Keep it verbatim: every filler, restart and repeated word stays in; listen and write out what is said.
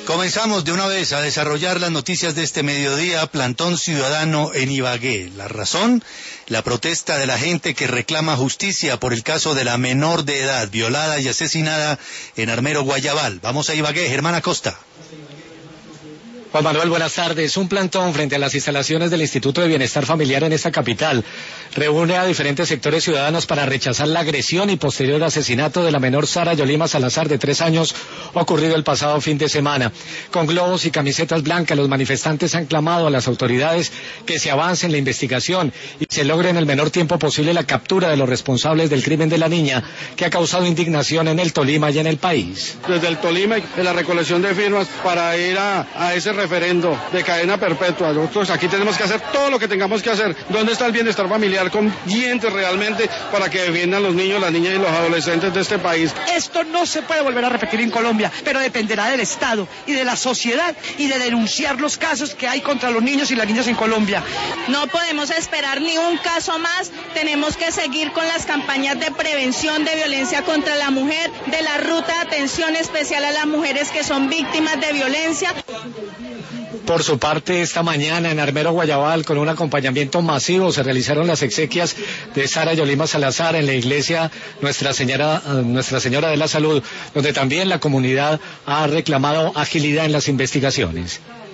Comenzamos de una vez a desarrollar las noticias de este mediodía. Plantón ciudadano en Ibagué. La razón, la protesta de la gente que reclama justicia por el caso de la menor de edad violada y asesinada en Armero, Guayabal. Vamos a Ibagué, Germán Acosta. Juan Manuel, buenas tardes. Un plantón frente a las instalaciones del Instituto de Bienestar Familiar en esta capital reúne a diferentes sectores ciudadanos para rechazar la agresión y posterior asesinato de la menor Sara Yolima Salazar, de tres años, ocurrido el pasado fin de semana. Con globos y camisetas blancas, los manifestantes han clamado a las autoridades que se avance en la investigación y se logre en el menor tiempo posible la captura de los responsables del crimen de la niña, que ha causado indignación en el Tolima y en el país. Desde el Tolima, en la recolección de firmas para ir a, a ese referendo de cadena perpetua. Nosotros aquí tenemos que hacer todo lo que tengamos que hacer. ¿Dónde está el bienestar familiar con dientes realmente para que defiendan los niños, las niñas y los adolescentes de este país? Esto no se puede volver a repetir en Colombia, pero dependerá del Estado y de la sociedad y de denunciar los casos que hay contra los niños y las niñas en Colombia. No podemos esperar ni un caso más. Tenemos que seguir con las campañas de prevención de violencia contra la mujer, de la ruta de atención especial a las mujeres que son víctimas de violencia. Por su parte, esta mañana en Armero, Guayabal, con un acompañamiento masivo, se realizaron las exequias de Sara Yolima Salazar en la iglesia Nuestra Señora, Nuestra Señora de la Salud, donde también la comunidad ha reclamado agilidad en las investigaciones.